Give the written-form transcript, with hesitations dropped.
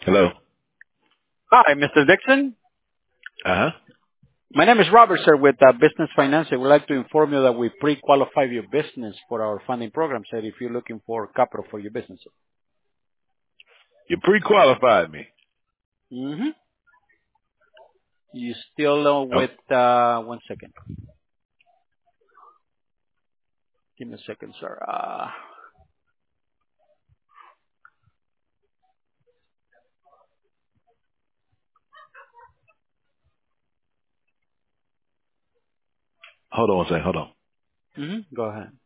Hello. Hi, Mr. Dixon. Uh huh. My name is Robert, sir, with Business Finance. I would like to inform you that we pre-qualify your business for our funding program, sir, if you're looking for capital for your business. You pre-qualified me. Mm-hmm. You still Oh, with, one second. Give me a second, sir. hold on one second. Hold on. Go ahead.